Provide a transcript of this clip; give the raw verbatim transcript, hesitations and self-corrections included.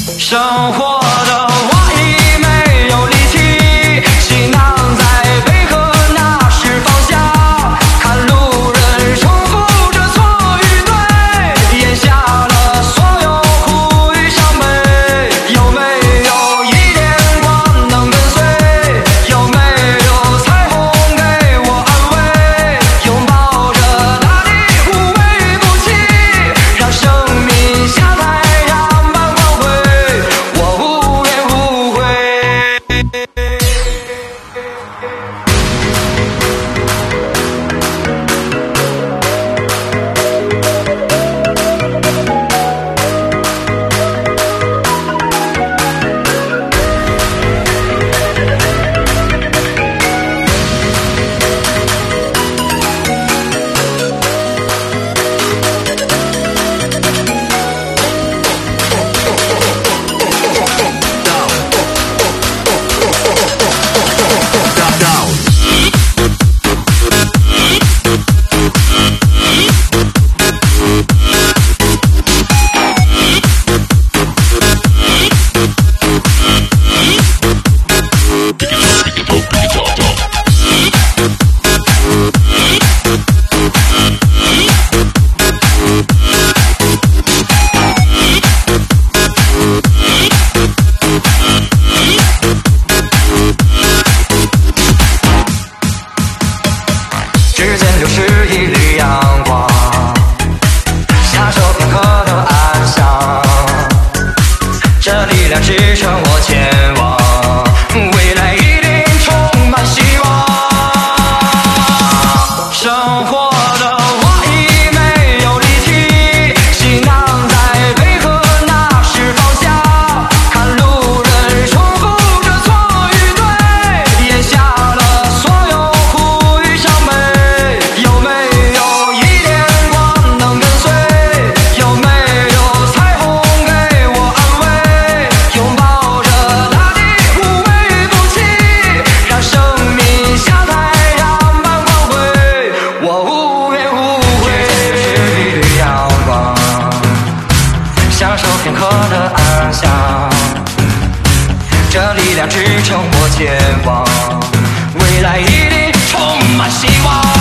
生活的我已没有力气，行囊在背和那是方向，看路人重复着错与对，咽下了所有苦与伤悲。有没有一点光能跟随？有没有彩虹给我安慰？拥抱着大地无畏不弃，让生命像太阳般光辉。我无怨无悔。指尖流逝一缕阳光，享受片刻的安详，这力量支撑我前往，未来一定充满希望。生活的我已没有力气，行囊在背和那是方向，看路人重复着错与对，咽下了所有苦与伤悲。有没有一点光能跟随？有没有彩虹给我安慰？拥抱着大地无畏不弃，让生命像太阳般光辉。我无怨无悔。一缕阳光，享受片刻的安详，这力量支撑我前往，未来一定充满希望。